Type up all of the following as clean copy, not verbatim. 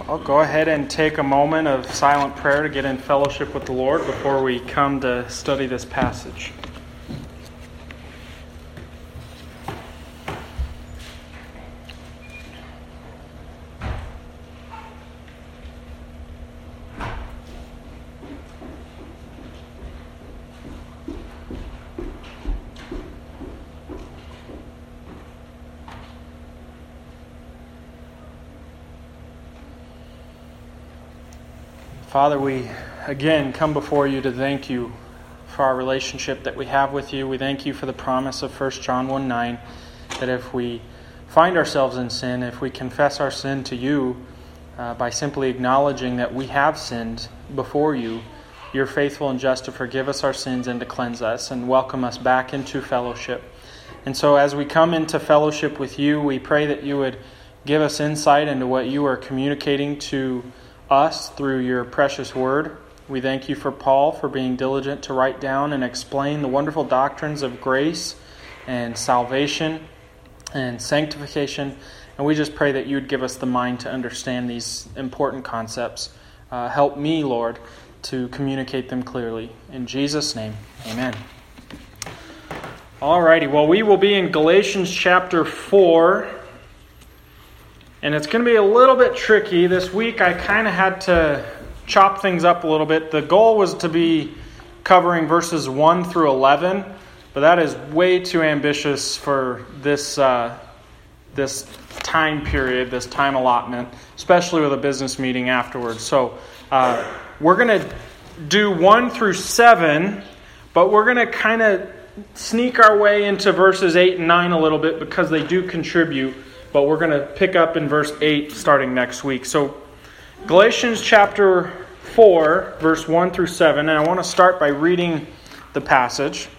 I'll go ahead and take a moment of silent prayer to get in fellowship with the Lord before we come to study this passage. Father, we again come before you to thank you for our relationship that we have with you. We thank you for the promise of 1 John 1:9, that if we find ourselves in sin, if we confess our sin to you by simply acknowledging that we have sinned before you, you're faithful and just to forgive us our sins and to cleanse us and welcome us back into fellowship. And so as we come into fellowship with you, we pray that you would give us insight into what you are communicating to us through your precious word. We thank you for Paul for being diligent to write down and explain the wonderful doctrines of grace and salvation and sanctification. And we just pray that you would give us the mind to understand these important concepts. Help me, Lord, to communicate them clearly. In Jesus' name, amen. Alrighty, well, we will be in Galatians chapter 4. And it's going to be a little bit tricky. This week I kind of had to chop things up a little bit. The goal was to be covering verses 1 through 11, but that is way too ambitious for this time period, this time allotment, especially with a business meeting afterwards. So we're going to do 1 through 7, but we're going to kind of sneak our way into verses 8 and 9 a little bit because they do contribute. But we're going to pick up in verse 8 starting next week. So Galatians chapter 4, verse 1 through 7. And I want to start by reading the passage.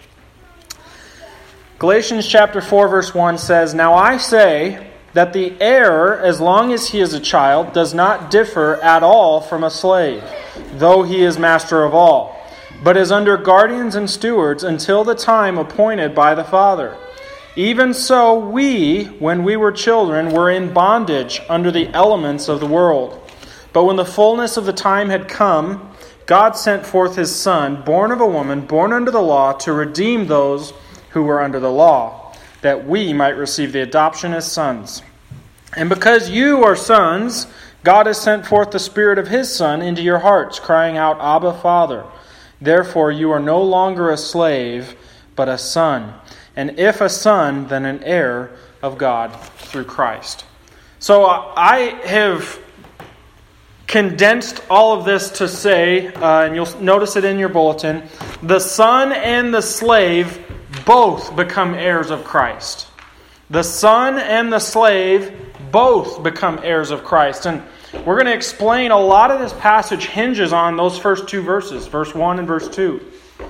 Galatians chapter 4, verse 1 says, "Now I say that the heir, as long as he is a child, does not differ at all from a slave, though he is master of all, but is under guardians and stewards until the time appointed by the Father. Even so, we, when we were children, were in bondage under the elements of the world. But when the fullness of the time had come, God sent forth His Son, born of a woman, born under the law, to redeem those who were under the law, that we might receive the adoption as sons. And because you are sons, God has sent forth the Spirit of His Son into your hearts, crying out, 'Abba, Father.' Therefore you are no longer a slave, but a son. And if a son, then an heir of God through Christ." So I have condensed all of this to say, and you'll notice it in your bulletin, the son and the slave both become heirs of Christ. The son and the slave both become heirs of Christ. And we're going to explain a lot of this passage hinges on those first two verses, verse 1 and verse 2.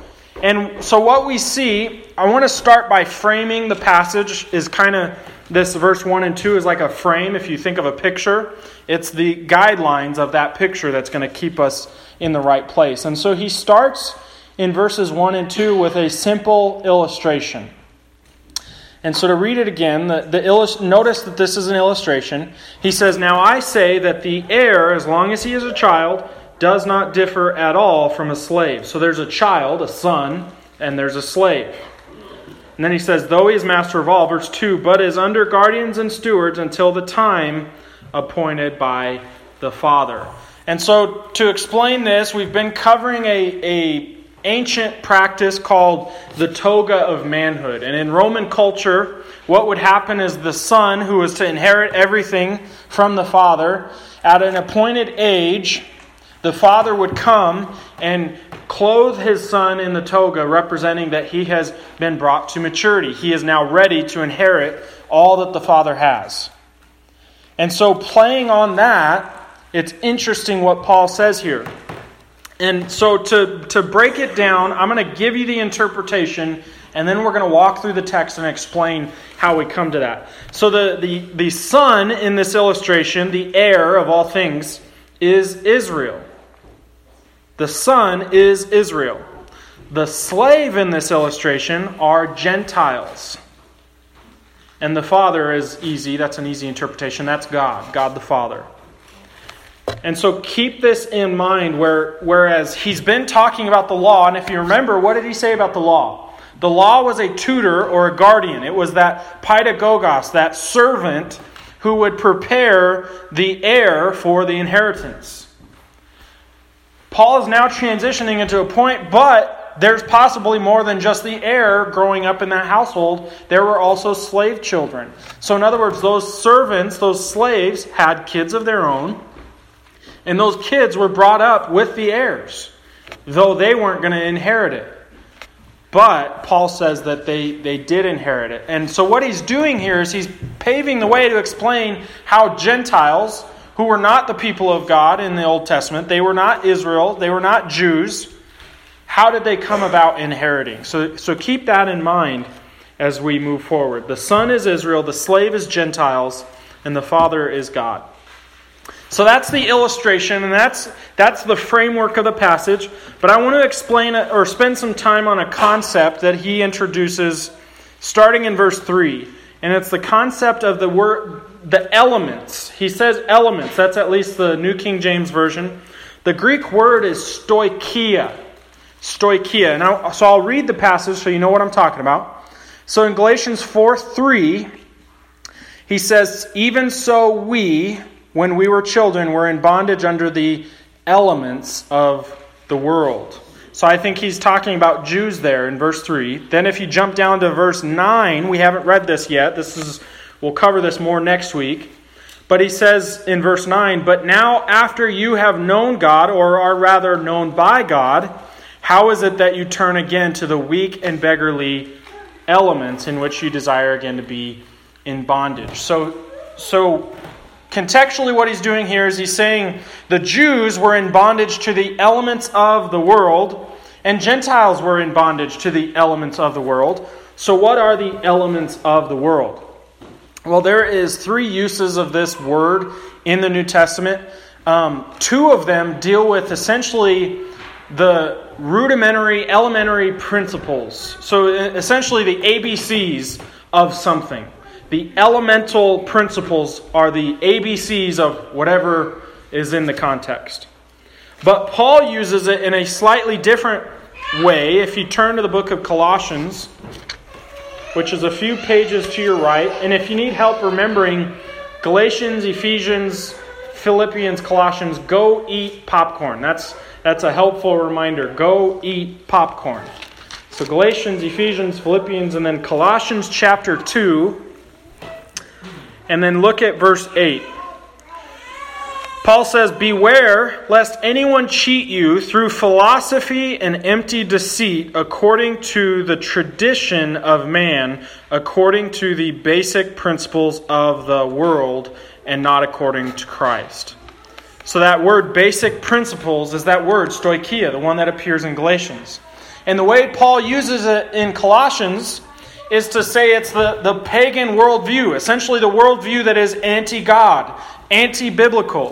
And so what we see, I want to start by framing the passage, is kind of this verse 1 and 2 is like a frame. If you think of a picture, it's the guidelines of that picture that's going to keep us in the right place. And so he starts in verses 1 and 2 with a simple illustration. And so to read it again, notice that this is an illustration. He says, "Now I say that the heir, as long as he is a child, does not differ at all from a slave." So there's a child, a son, and there's a slave. And then he says, "Though he is master of all," verse 2, "but is under guardians and stewards until the time appointed by the Father." And so to explain this, we've been covering a ancient practice called the toga of manhood. And in Roman culture, what would happen is the son, who was to inherit everything from the father, at an appointed age, the father would come and clothe his son in the toga, representing that he has been brought to maturity. He is now ready to inherit all that the father has. And so playing on that, it's interesting what Paul says here. And so to break it down, I'm going to give you the interpretation, and then we're going to walk through the text and explain how we come to that. So the son in this illustration, the heir of all things, is Israel. The son is Israel. The slave in this illustration are Gentiles. And the Father is easy. That's an easy interpretation. That's God. God the Father. And so keep this in mind, whereas he's been talking about the law, and if you remember, what did he say about the law? The law was a tutor or a guardian. It was that paidagogos, that servant who would prepare the heir for the inheritance. Paul is now transitioning into a point, but there's possibly more than just the heir growing up in that household. There were also slave children. So in other words, those servants, those slaves, had kids of their own, and those kids were brought up with the heirs, though they weren't going to inherit it. But Paul says that they did inherit it. And so what he's doing here is he's paving the way to explain how Gentiles, who were not the people of God in the Old Testament, they were not Israel, they were not Jews, how did they come about inheriting? So keep that in mind as we move forward. The son is Israel, the slave is Gentiles, and the father is God. So that's the illustration, and that's the framework of the passage. But I want to explain or spend some time on a concept that he introduces starting in verse 3. And it's the concept of the elements. He says elements. That's at least the New King James Version. The Greek word is stoicheia. Stoicheia. So I'll read the passage so you know what I'm talking about. So in Galatians 4:3, he says, "Even so we, when we were children, were in bondage under the elements of the world." So I think he's talking about Jews there in verse 3. Then if you jump down to verse 9, we haven't read this yet. We'll cover this more next week. But he says in verse 9, "But now after you have known God, or are rather known by God, how is it that you turn again to the weak and beggarly elements in which you desire again to be in bondage?" So contextually what he's doing here is he's saying the Jews were in bondage to the elements of the world, and Gentiles were in bondage to the elements of the world. So what are the elements of the world? Well, there is 3 uses of this word in the New Testament. 2 of them deal with essentially the elementary principles. So essentially the ABCs of something. The elemental principles are the ABCs of whatever is in the context. But Paul uses it in a slightly different way. If you turn to the book of Colossians, which is a few pages to your right, and if you need help remembering Galatians, Ephesians, Philippians, Colossians, go eat popcorn. That's a helpful reminder. Go eat popcorn. So Galatians, Ephesians, Philippians, and then Colossians chapter 2. And then look at verse 8. Paul says, "Beware lest anyone cheat you through philosophy and empty deceit, according to the tradition of man, according to the basic principles of the world, and not according to Christ." So that word basic principles is that word stoicheia, the one that appears in Galatians. And the way Paul uses it in Colossians is to say it's the pagan worldview, essentially the worldview that is anti-God, anti-biblical.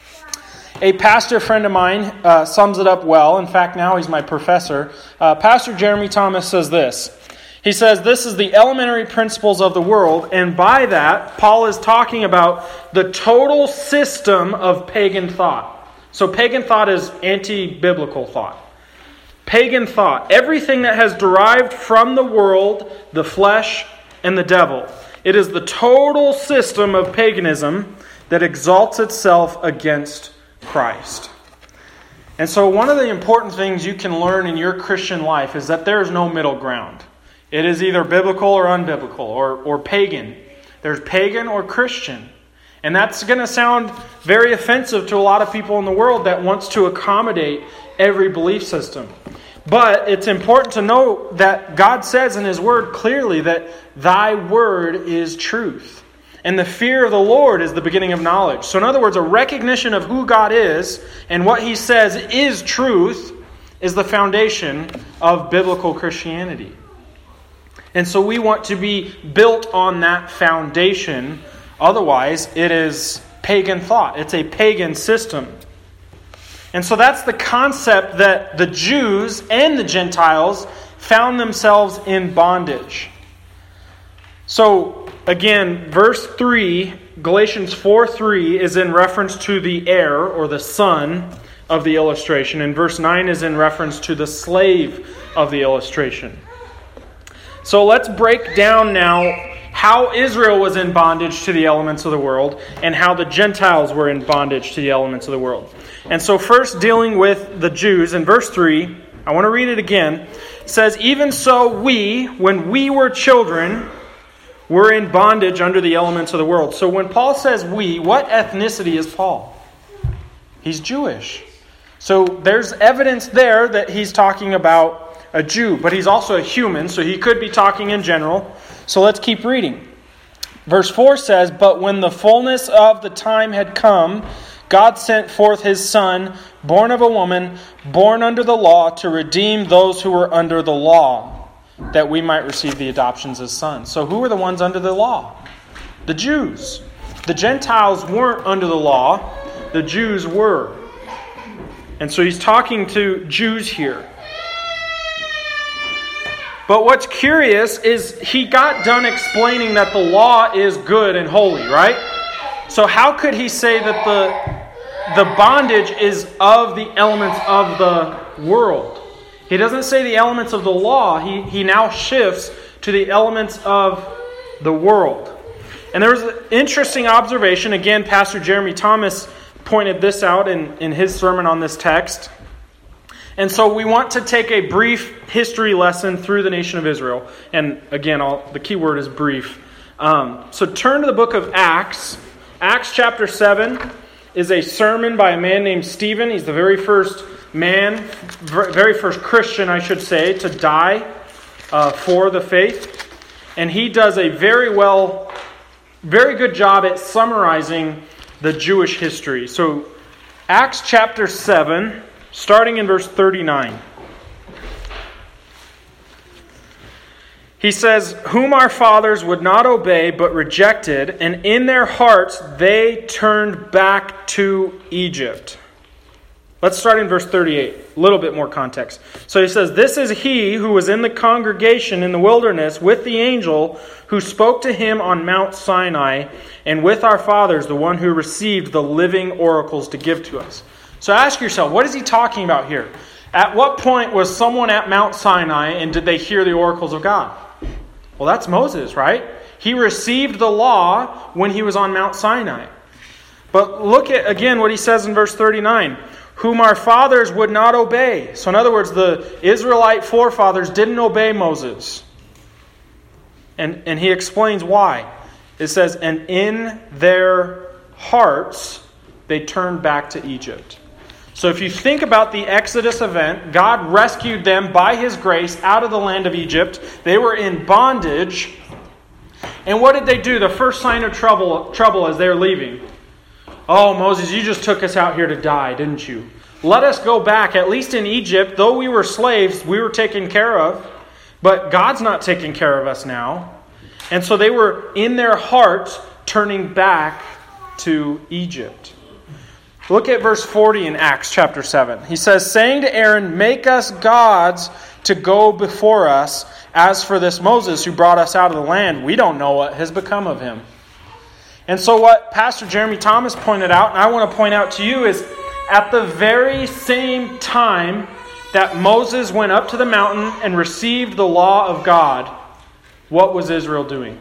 A pastor friend of mine sums it up well. In fact, now he's my professor. Pastor Jeremy Thomas says this. He says, "This is the elementary principles of the world," and by that, Paul is talking about the total system of pagan thought. So pagan thought is anti-biblical thought. Pagan thought, everything that has derived from the world, the flesh, and the devil. It is the total system of paganism that exalts itself against Christ. And so one of the important things you can learn in your Christian life is that there is no middle ground. It is either biblical or unbiblical or pagan. There's pagan or Christian. And that's going to sound very offensive to a lot of people in the world that wants to accommodate every belief system. But it's important to know that God says in His Word clearly that Thy Word is truth. And the fear of the Lord is the beginning of knowledge. So in other words, a recognition of who God is and what He says is truth is the foundation of biblical Christianity. And so we want to be built on that foundation. Otherwise, it is pagan thought. It's a pagan system. And so that's the concept that the Jews and the Gentiles found themselves in bondage. So again, verse 3 Galatians 4:3 is in reference to the heir or the son of the illustration, and verse 9 is in reference to the slave of the illustration. So let's break down now how Israel was in bondage to the elements of the world and how the Gentiles were in bondage to the elements of the world. And so first dealing with the Jews, in verse 3, I want to read it again. It says, "Even so we, when we were children, were in bondage under the elements of the world." So when Paul says we, what ethnicity is Paul? He's Jewish. So there's evidence there that he's talking about a Jew, but he's also a human, so he could be talking in general. So let's keep reading. Verse 4 says, "But when the fullness of the time had come, God sent forth His Son, born of a woman, born under the law, to redeem those who were under the law, that we might receive the adoptions as sons." So who were the ones under the law? The Jews. The Gentiles weren't under the law. The Jews were. And so he's talking to Jews here. But what's curious is he got done explaining that the law is good and holy, right? So how could he say that the bondage is of the elements of the world? He doesn't say the elements of the law. He now shifts to the elements of the world. And there was an interesting observation. Again, Pastor Jeremy Thomas pointed this out in his sermon on this text. And so we want to take a brief history lesson through the nation of Israel. And again, the key word is brief. So turn to the book of Acts. Acts chapter 7 is a sermon by a man named Stephen. He's the very first man, very first Christian, I should say, to die for the faith. And he does a very good job at summarizing the Jewish history. So Acts chapter 7, starting in verse 39. He says, "Whom our fathers would not obey, but rejected, and in their hearts they turned back to Egypt." Let's start in verse 38. A little bit more context. So he says, "This is he who was in the congregation in the wilderness with the angel who spoke to him on Mount Sinai, and with our fathers, the one who received the living oracles to give to us." So ask yourself, what is he talking about here? At what point was someone at Mount Sinai and did they hear the oracles of God? Well, that's Moses, right? He received the law when he was on Mount Sinai. But look at, again, what he says in verse 39. "Whom our fathers would not obey." So in other words, the Israelite forefathers didn't obey Moses. And he explains why. It says, "And in their hearts they turned back to Egypt." So if you think about the Exodus event, God rescued them by His grace out of the land of Egypt. They were in bondage. And what did they do? The first sign of trouble as they're leaving. "Oh, Moses, you just took us out here to die, didn't you? Let us go back. At least in Egypt, though we were slaves, we were taken care of. But God's not taking care of us now." And so they were in their hearts turning back to Egypt. Look at verse 40 in Acts chapter 7. He says, "Saying to Aaron, 'Make us gods to go before us. As for this Moses who brought us out of the land, we don't know what has become of him.'" And so what Pastor Jeremy Thomas pointed out, and I want to point out to you, is at the very same time that Moses went up to the mountain and received the law of God, what was Israel doing?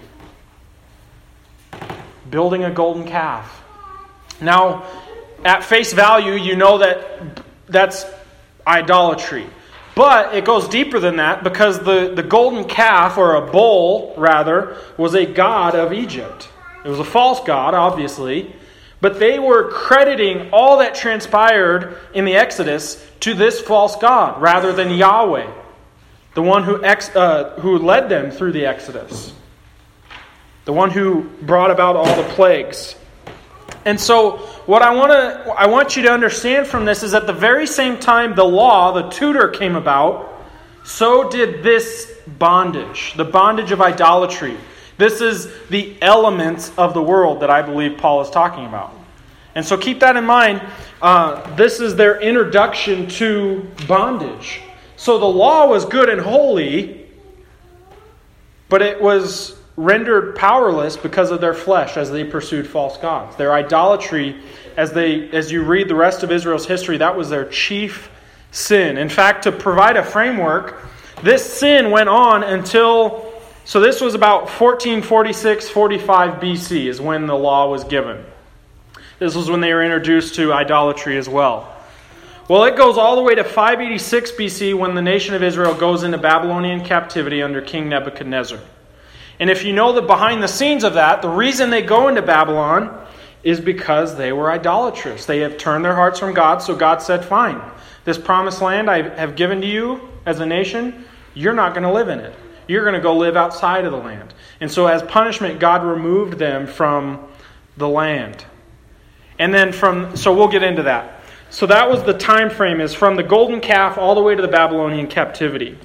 Building a golden calf. Now, at face value, you know that's idolatry. But it goes deeper than that, because the golden calf, or a bull rather, was a god of Egypt. It was a false god, obviously. But they were crediting all that transpired in the Exodus to this false god, rather than Yahweh, the one who led them through the Exodus, the one who brought about all the plagues. And so what I want you to understand from this is at the very same time the law, the tutor, came about, so did this bondage, the bondage of idolatry. This is the elements of the world that I believe Paul is talking about. And so keep that in mind. This is their introduction to bondage. So the law was good and holy, but it was rendered powerless because of their flesh as they pursued false gods. Their idolatry, as you read the rest of Israel's history, that was their chief sin. In fact, to provide a framework, this sin went on until, so this was about 1446, 45 BC is when the law was given. This was when they were introduced to idolatry as well. Well, it goes all the way to 586 BC when the nation of Israel goes into Babylonian captivity under King Nebuchadnezzar. And if you know the behind the scenes of that, the reason they go into Babylon is because they were idolatrous. They have turned their hearts from God, so God said, fine, this promised land I have given to you as a nation, you're not going to live in it. You're going to go live outside of the land. And so as punishment, God removed them from the land. And then so we'll get into that. So that was the time frame, is from the golden calf all the way to the Babylonian captivity.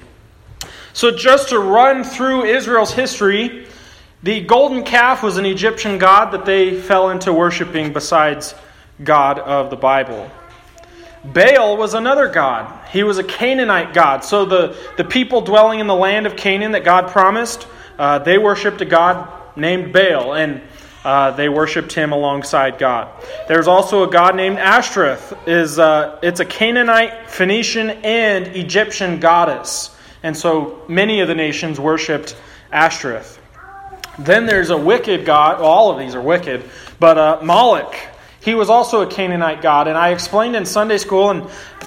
So just to run through Israel's history, the golden calf was an Egyptian god that they fell into worshiping besides God of the Bible. Baal was another god. He was a Canaanite god. So the people dwelling in the land of Canaan that God promised, they worshipped a god named Baal, and they worshipped him alongside God. There's also a god named Ashtoreth. It's a Canaanite, Phoenician, and Egyptian goddess. And so many of the nations worshipped Ashtoreth. Then there's a wicked god. Well, all of these are wicked. But Moloch, he was also a Canaanite god. And I explained in Sunday school, and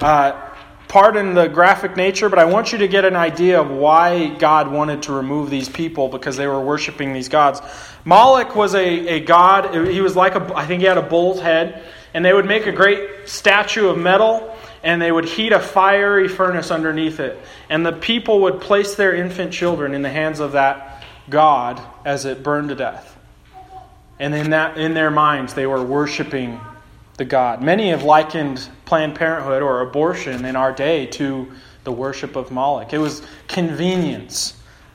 pardon the graphic nature, but I want you to get an idea of why God wanted to remove these people, because they were worshiping these gods. Moloch was a god. He was I think he had a bull's head. And they would make a great statue of metal, and they would heat a fiery furnace underneath it. And the people would place their infant children in the hands of that god as it burned to death. And in their minds, they were worshiping the god. Many have likened Planned Parenthood or abortion in our day to the worship of Moloch. It was convenience.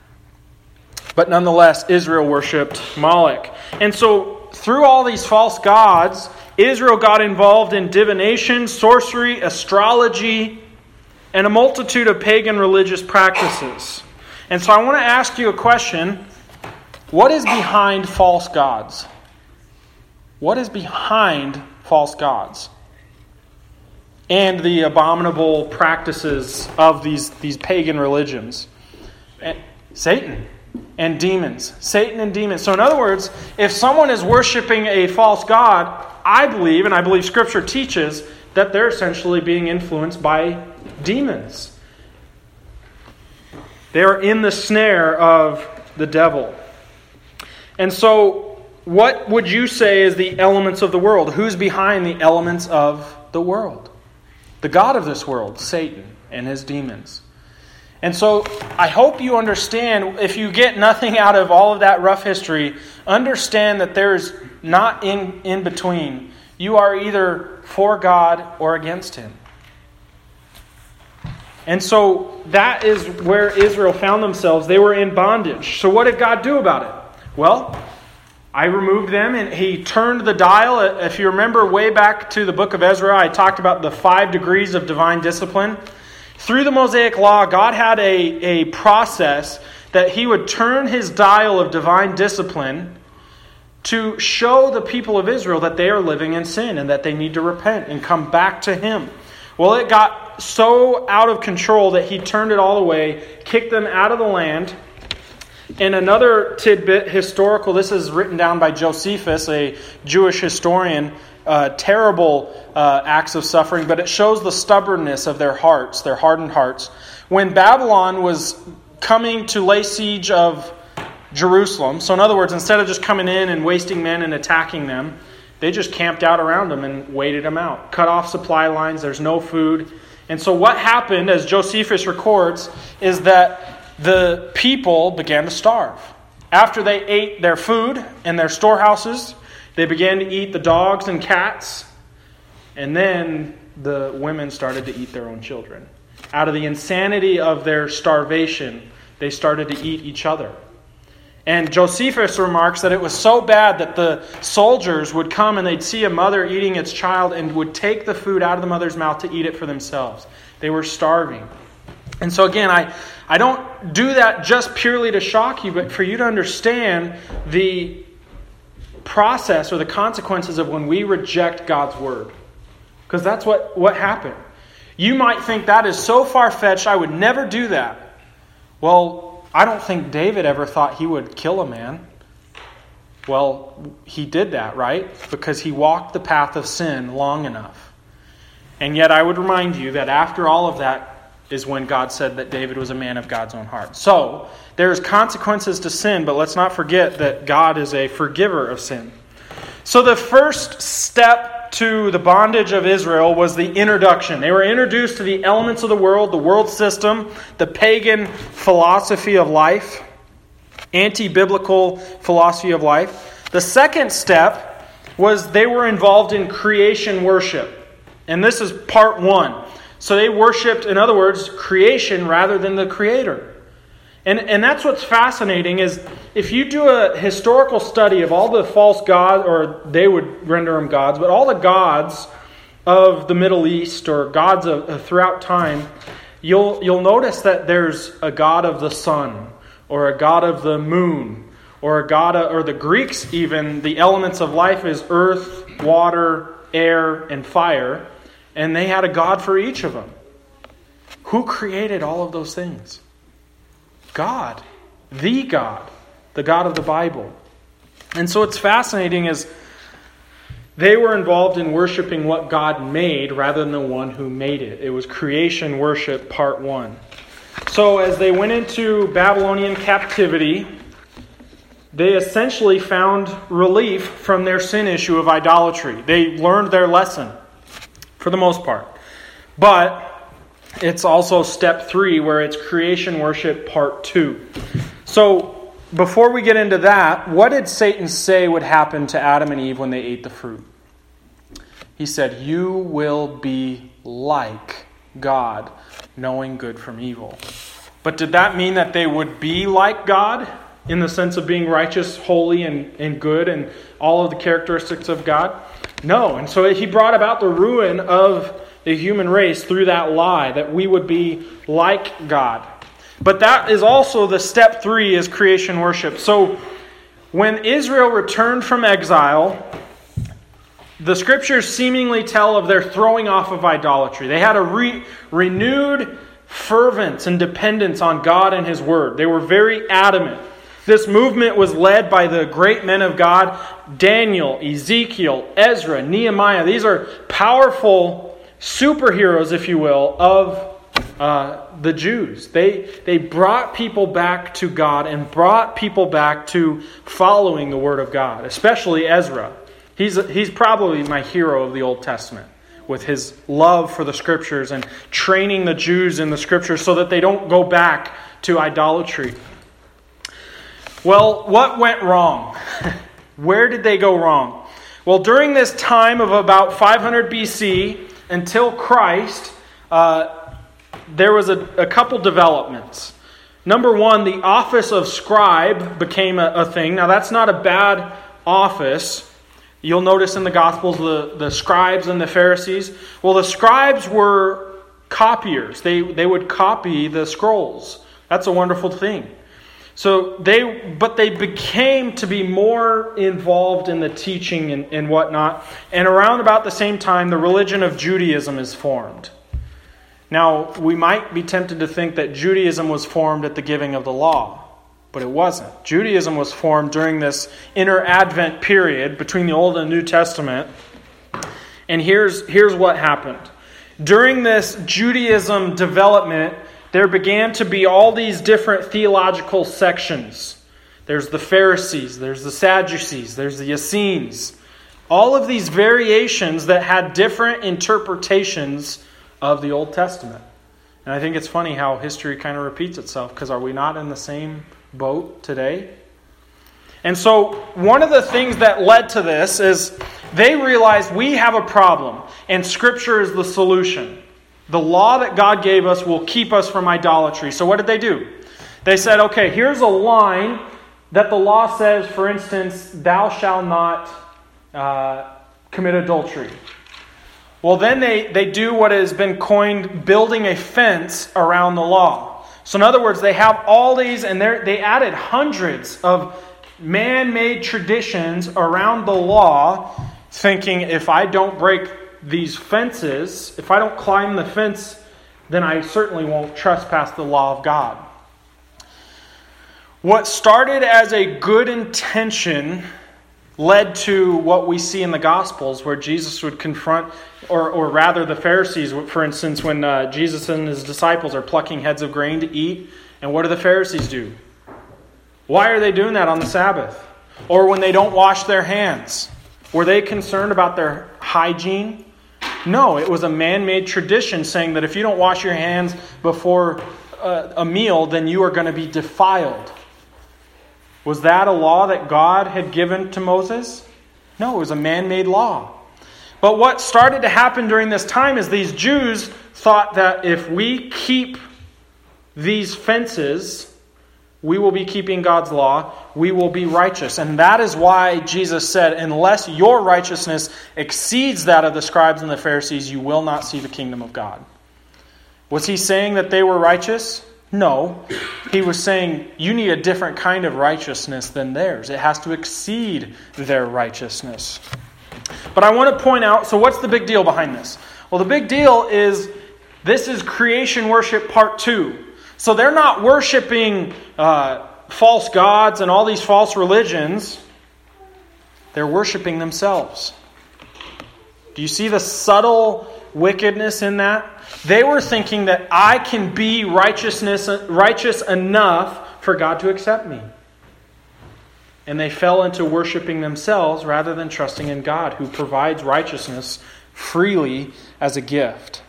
But nonetheless, Israel worshipped Moloch. And so through all these false gods, Israel got involved in divination, sorcery, astrology, and a multitude of pagan religious practices. And so I want to ask you a question. What is behind false gods? What is behind false gods and the abominable practices of these pagan religions? Satan and demons. Satan and demons. So in other words, if someone is worshiping a false god, I believe Scripture teaches that they're essentially being influenced by demons. They are in the snare of the devil. And so, what would you say is the elements of the world? Who's behind the elements of the world? The god of this world, Satan and his demons. And so, I hope you understand, if you get nothing out of all of that rough history, understand that there's not in between. You are either for God or against Him. And so, that is where Israel found themselves. They were in bondage. So what did God do about it? Well, I removed them, and He turned the dial. If you remember way back to the book of Ezra, I talked about the 5 degrees of divine discipline. Through the Mosaic Law, God had a process that He would turn His dial of divine discipline to show the people of Israel that they are living in sin and that they need to repent and come back to Him. Well, it got so out of control that He turned it all away, kicked them out of the land. And another tidbit, historical, this is written down by Josephus, a Jewish historian, terrible acts of suffering, but it shows the stubbornness of their hearts, their hardened hearts. When Babylon was coming to lay siege of Jerusalem, so in other words, instead of just coming in and wasting men and attacking them, they just camped out around them and waited them out. Cut off supply lines, there's no food. And so what happened, as Josephus records, is that the people began to starve. After they ate their food and their storehouses, they began to eat the dogs and cats, and then the women started to eat their own children. Out of the insanity of their starvation, they started to eat each other. And Josephus remarks that it was so bad that the soldiers would come and they'd see a mother eating its child and would take the food out of the mother's mouth to eat it for themselves. They were starving. And so again, I don't do that just purely to shock you, but for you to understand the process or the consequences of when we reject God's word. Because that's what happened. You might think that is so far-fetched, I would never do that. Well, I don't think David ever thought he would kill a man. Well, he did that, right? Because he walked the path of sin long enough. And yet I would remind you that after all of that is when God said that David was a man of God's own heart. So, there's consequences to sin, but let's not forget that God is a forgiver of sin. So the first step to the bondage of Israel was the introduction. They were introduced to the elements of the world system, the pagan philosophy of life, anti-biblical philosophy of life. The second step was they were involved in creation worship. And this is part one. So they worshipped, in other words, creation rather than the Creator. And that's what's fascinating is if you do a historical study of all the false gods, or they would render them gods, but all the gods of the Middle East or gods of throughout time, you'll notice that there's a god of the sun or a god of the moon or a god of, or the Greeks even, the elements of life is earth, water, air, and fire. And they had a god for each of them. Who created all of those things? God. The God of the Bible. And so it's fascinating is they were involved in worshiping what God made rather than the one who made it. It was creation worship part one. So as they went into Babylonian captivity, they essentially found relief from their sin issue of idolatry. They learned their lesson. For the most part. But it's also step 3 where it's creation worship part 2. So before we get into that, what did Satan say would happen to Adam and Eve when they ate the fruit? He said, "You will be like God, knowing good from evil." But did that mean that they would be like God in the sense of being righteous, holy, and good, and all of the characteristics of God? No. And so he brought about the ruin of the human race through that lie, that we would be like God. But that is also the step 3 is creation worship. So when Israel returned from exile, the scriptures seemingly tell of their throwing off of idolatry. They had a renewed fervence and dependence on God and His Word. They were very adamant. This movement was led by the great men of God, Daniel, Ezekiel, Ezra, Nehemiah. These are powerful superheroes, if you will, of the Jews. They brought people back to God and brought people back to following the Word of God, especially Ezra. He's probably my hero of the Old Testament with his love for the Scriptures and training the Jews in the Scriptures so that they don't go back to idolatry. Well, what went wrong? Where did they go wrong? Well, during this time of about 500 BC until Christ, there was a couple developments. Number one, the office of scribe became a thing. Now, that's not a bad office. You'll notice in the Gospels the scribes and the Pharisees. Well, the scribes were copiers. They would copy the scrolls. That's a wonderful thing. So they became to be more involved in the teaching and whatnot. And around about the same time, the religion of Judaism is formed. Now, we might be tempted to think that Judaism was formed at the giving of the law, but it wasn't. Judaism was formed during this inter-Advent period between the Old and New Testament. And here's what happened. During this Judaism development, there began to be all these different theological sections. There's the Pharisees, there's the Sadducees, there's the Essenes. All of these variations that had different interpretations of the Old Testament. And I think it's funny how history kind of repeats itself, because are we not in the same boat today? And so one of the things that led to this is they realized we have a problem, and Scripture is the solution. The law that God gave us will keep us from idolatry. So what did they do? They said, okay, here's a line that the law says, for instance, thou shalt not commit adultery. Well, then they do what has been coined building a fence around the law. So in other words, they have all these, and they added hundreds of man-made traditions around the law, thinking if I don't break these fences, if I don't climb the fence, then I certainly won't trespass the law of God. What started as a good intention led to what we see in the Gospels, where Jesus would confront, or rather the Pharisees, for instance, when Jesus and his disciples are plucking heads of grain to eat. And what do the Pharisees do? Why are they doing that on the Sabbath? Or when they don't wash their hands? Were they concerned about their hygiene? No, it was a man-made tradition saying that if you don't wash your hands before a meal, then you are going to be defiled. Was that a law that God had given to Moses? No, it was a man-made law. But what started to happen during this time is these Jews thought that if we keep these fences, we will be keeping God's law, we will be righteous. And that is why Jesus said, unless your righteousness exceeds that of the scribes and the Pharisees, you will not see the kingdom of God. Was he saying that they were righteous? No. He was saying you need a different kind of righteousness than theirs. It has to exceed their righteousness. But I want to point out, so what's the big deal behind this? Well, the big deal is this is creation worship part 2. So they're not worshiping false gods and all these false religions. They're worshiping themselves. Do you see the subtle wickedness in that? They were thinking that I can be righteous enough for God to accept me. And they fell into worshiping themselves rather than trusting in God, who provides righteousness freely as a gift.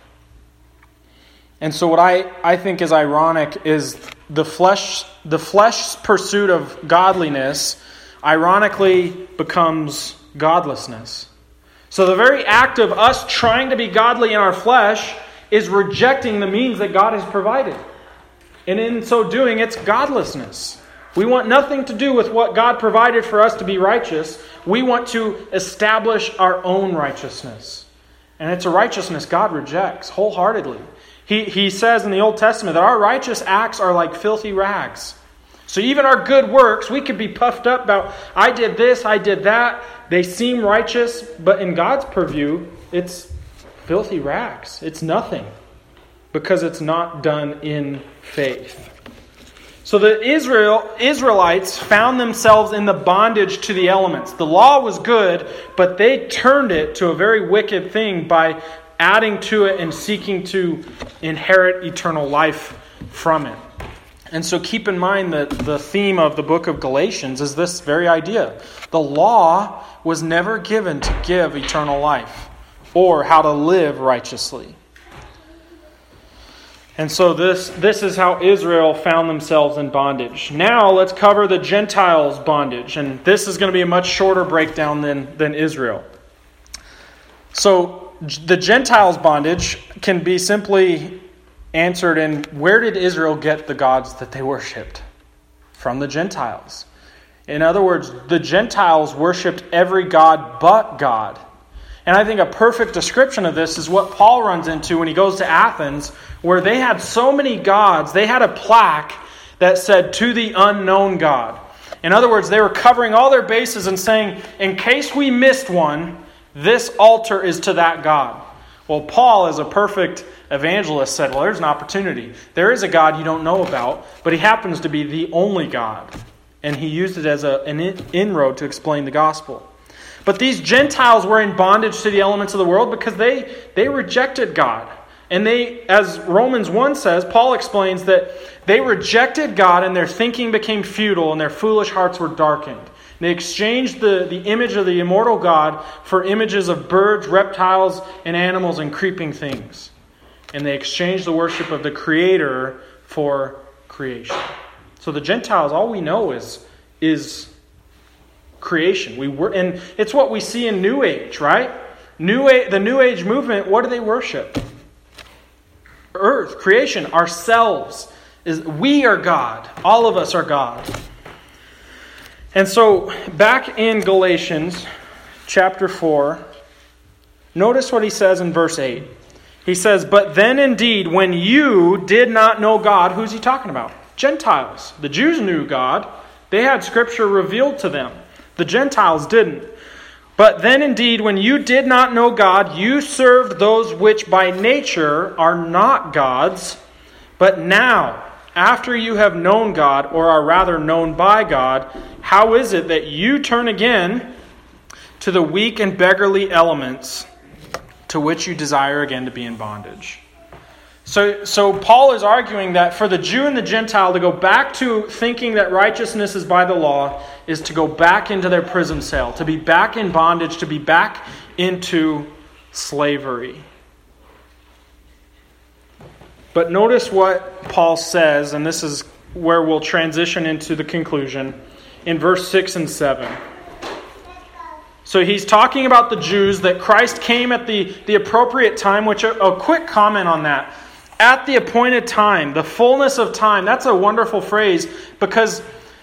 And so what I think is ironic is the flesh's pursuit of godliness ironically becomes godlessness. So the very act of us trying to be godly in our flesh is rejecting the means that God has provided. And in so doing, it's godlessness. We want nothing to do with what God provided for us to be righteous. We want to establish our own righteousness. And it's a righteousness God rejects wholeheartedly. He says in the Old Testament that our righteous acts are like filthy rags. So even our good works, we could be puffed up about, I did this, I did that. They seem righteous, but in God's purview, it's filthy rags. It's nothing because it's not done in faith. So the Israelites found themselves in the bondage to the elements. The law was good, but they turned it to a very wicked thing by adding to it and seeking to inherit eternal life from it. And so keep in mind that the theme of the book of Galatians is this very idea. The law was never given to give eternal life or how to live righteously. And so this is how Israel found themselves in bondage. Now let's cover the Gentiles' bondage. And this is going to be a much shorter breakdown than Israel. So the Gentiles' bondage can be simply answered in, where did Israel get the gods that they worshipped? From the Gentiles. In other words, the Gentiles worshipped every god but God. And I think a perfect description of this is what Paul runs into when he goes to Athens, where they had so many gods, they had a plaque that said, "To the unknown God." In other words, they were covering all their bases and saying, in case we missed one, this altar is to that God. Well, Paul, as a perfect evangelist, said, well, there's an opportunity. There is a God you don't know about, but he happens to be the only God. And he used it as an inroad to explain the gospel. But these Gentiles were in bondage to the elements of the world because they rejected God. And they, as Romans 1 says, Paul explains that they rejected God and their thinking became futile and their foolish hearts were darkened. They exchanged the image of the immortal God for images of birds, reptiles, and animals and creeping things. And they exchanged the worship of the Creator for creation. So the Gentiles, all we know is creation. And it's what we see in New Age, right? The New Age movement, what do they worship? Earth, creation, ourselves. We are God. All of us are God. And so, back in Galatians chapter 4, Notice what he says in verse 8. He says, "But then indeed, when you did not know God," who's he talking about? Gentiles. The Jews knew God. They had Scripture revealed to them. The Gentiles didn't. "But then indeed, when you did not know God, you served those which by nature are not gods. But now, after you have known God, or are rather known by God, how is it that you turn again to the weak and beggarly elements to which you desire again to be in bondage?" So Paul is arguing that for the Jew and the Gentile to go back to thinking that righteousness is by the law is to go back into their prison cell, to be back in bondage, to be back into slavery. But notice what Paul says, and this is where we'll transition into the conclusion, in verse 6 and 7. So he's talking about the Jews, that Christ came at the appropriate time, which a quick comment on that. At the appointed time, the fullness of time, that's a wonderful phrase because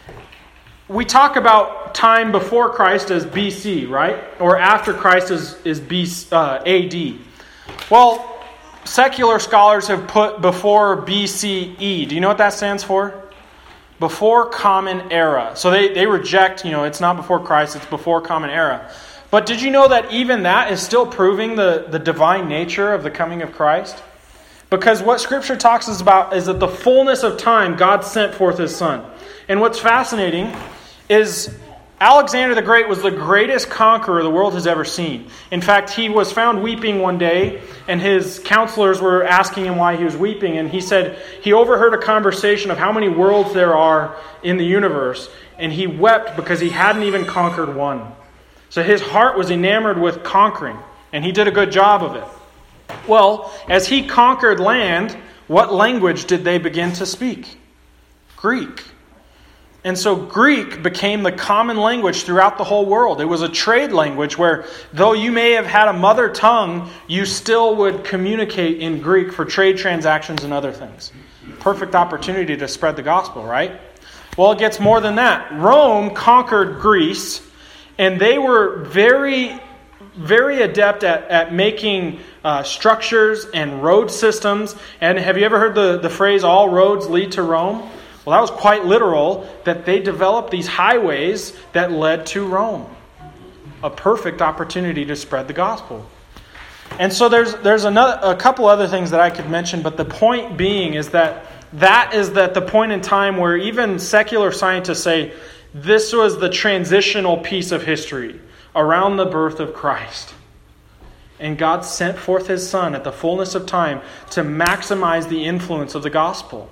we talk about time before Christ as BC, right? Or after Christ is AD. Well, secular scholars have put before BCE. Do you know what that stands for? Before Common Era. So they reject, it's not before Christ, it's before Common Era. But did you know that even that is still proving the divine nature of the coming of Christ? Because what Scripture talks about is that the fullness of time, God sent forth His Son. And what's fascinating is Alexander the Great was the greatest conqueror the world has ever seen. In fact, he was found weeping one day, and his counselors were asking him why he was weeping. And he said he overheard a conversation of how many worlds there are in the universe, and he wept because he hadn't even conquered one. So his heart was enamored with conquering, and he did a good job of it. Well, as he conquered land, what language did they begin to speak? Greek. And so Greek became the common language throughout the whole world. It was a trade language where, though you may have had a mother tongue, you still would communicate in Greek for trade transactions and other things. Perfect opportunity to spread the gospel, right? Well, it gets more than that. Rome conquered Greece, and they were very, very adept at making structures and road systems. And have you ever heard the phrase, all roads lead to Rome? Well, that was quite literal, that they developed these highways that led to Rome. A perfect opportunity to spread the gospel. And so there's a couple other things that I could mention, but the point being is that is the point in time where even secular scientists say this was the transitional piece of history around the birth of Christ. And God sent forth His Son at the fullness of time to maximize the influence of the gospel.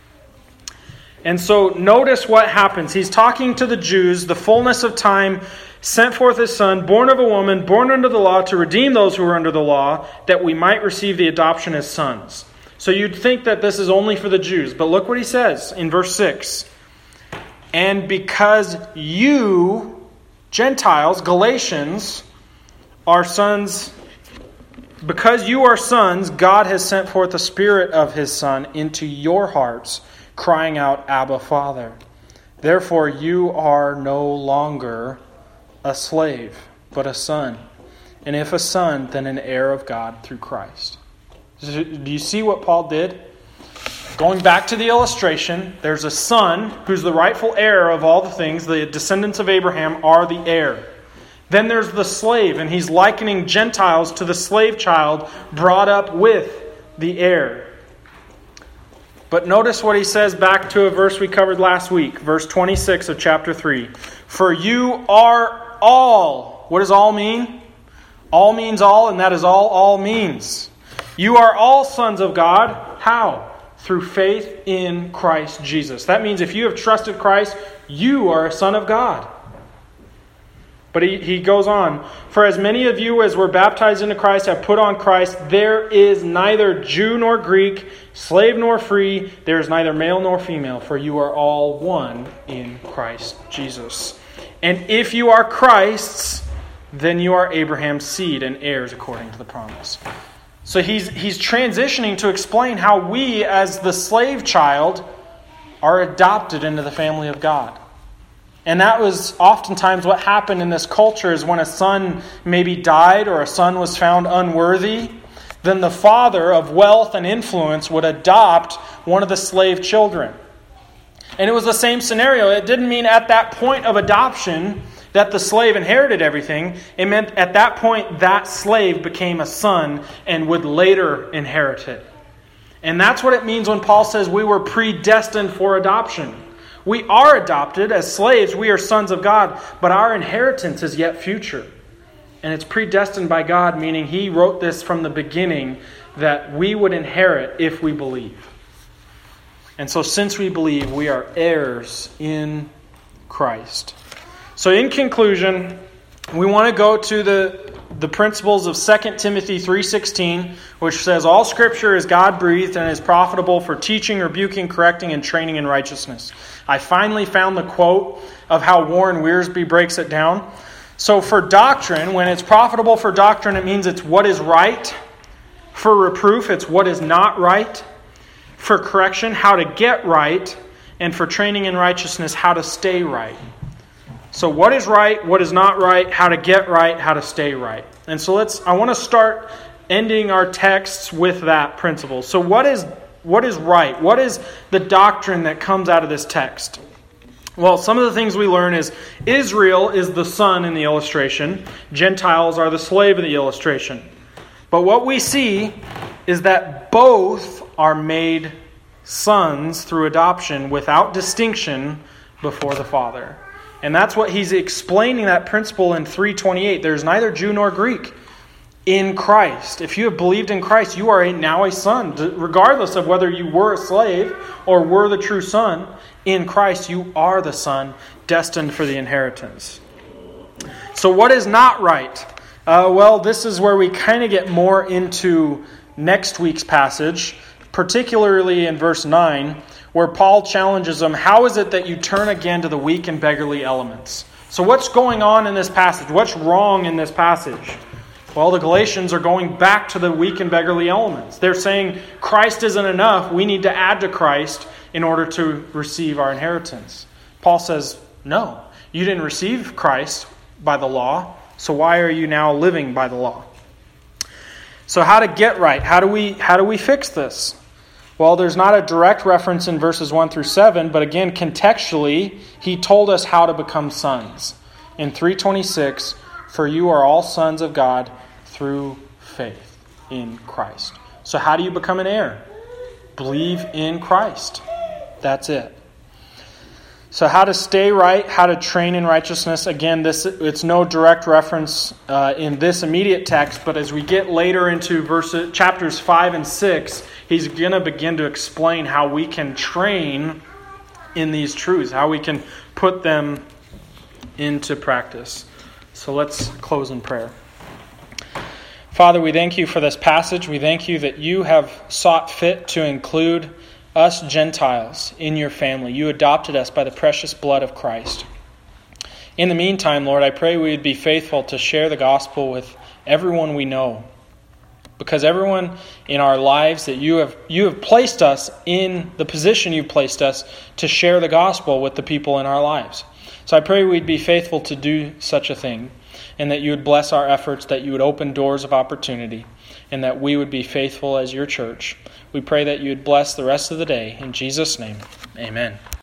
And so notice what happens. He's talking to the Jews, the fullness of time, sent forth His Son, born of a woman, born under the law, to redeem those who are under the law, that we might receive the adoption as sons. So you'd think that this is only for the Jews. But look what he says in verse 6. And because you, Gentiles, Galatians, are sons, because you are sons, God has sent forth the Spirit of His Son into your hearts, crying out, Abba, Father. Therefore you are no longer a slave, but a son. And if a son, then an heir of God through Christ. Do you see what Paul did? Going back to the illustration, there's a son who's the rightful heir of all the things. The descendants of Abraham are the heir. Then there's the slave, and he's likening Gentiles to the slave child brought up with the heir. But notice what he says back to a verse we covered last week, verse 26 of chapter 3. For you are all. What does all mean? All means all, and that is all means. You are all sons of God. How? Through faith in Christ Jesus. That means if you have trusted Christ, you are a son of God. But he goes on, for as many of you as were baptized into Christ have put on Christ, there is neither Jew nor Greek, slave nor free, there is neither male nor female, for you are all one in Christ Jesus. And if you are Christ's, then you are Abraham's seed and heirs according to the promise. So he's transitioning to explain how we, as the slave child, are adopted into the family of God. And that was oftentimes what happened in this culture, is when a son maybe died or a son was found unworthy, then the father of wealth and influence would adopt one of the slave children. And it was the same scenario. It didn't mean at that point of adoption that the slave inherited everything. It meant at that point that slave became a son and would later inherit it. And that's what it means when Paul says we were predestined for adoption. We are adopted as slaves. We are sons of God, but our inheritance is yet future. And it's predestined by God, meaning He wrote this from the beginning that we would inherit if we believe. And so since we believe, we are heirs in Christ. So in conclusion, we want to go to the principles of 2 Timothy 3:16, which says, all Scripture is God-breathed and is profitable for teaching, rebuking, correcting, and training in righteousness. I finally found the quote of how Warren Wiersbe breaks it down. So for doctrine, when it's profitable for doctrine, it means it's what is right. For reproof, it's what is not right. For correction, how to get right. And for training in righteousness, how to stay right. So what is right, what is not right, how to get right, how to stay right. And so I want to start ending our texts with that principle. So what is right? What is the doctrine that comes out of this text? Well, some of the things we learn is Israel is the son in the illustration. Gentiles are the slave in the illustration. But what we see is that both are made sons through adoption without distinction before the Father. And that's what he's explaining, that principle in 3:28. There's neither Jew nor Greek in Christ. If you have believed in Christ, you are now a son. Regardless of whether you were a slave or were the true son, in Christ you are the son destined for the inheritance. So what is not right? Well, this is where we kind of get more into next week's passage, particularly in verse 9, where Paul challenges them, how is it that you turn again to the weak and beggarly elements? So what's going on in this passage? What's wrong in this passage? Well, the Galatians are going back to the weak and beggarly elements. They're saying Christ isn't enough. We need to add to Christ in order to receive our inheritance. Paul says, no, you didn't receive Christ by the law, so why are you now living by the law? So how to get right? How do we fix this? Well, there's not a direct reference in verses 1 through 7, but again, contextually, he told us how to become sons. In 3:26, for you are all sons of God through faith in Christ. So how do you become an heir? Believe in Christ. That's it. So how to stay right, how to train in righteousness. Again, it's no direct reference in this immediate text, but as we get later into chapters 5 and 6, he's going to begin to explain how we can train in these truths, how we can put them into practice. So let's close in prayer. Father, we thank you for this passage. We thank you that you have sought fit to include us Gentiles in your family. You adopted us by the precious blood of Christ. In the meantime, Lord, I pray we would be faithful to share the gospel with everyone we know. Because everyone in our lives that you have placed us in the position you've placed us to share the gospel with the people in our lives. So I pray we'd be faithful to do such a thing, and that you would bless our efforts, that you would open doors of opportunity, and that we would be faithful as your church. We pray that you would bless the rest of the day. In Jesus' name, amen.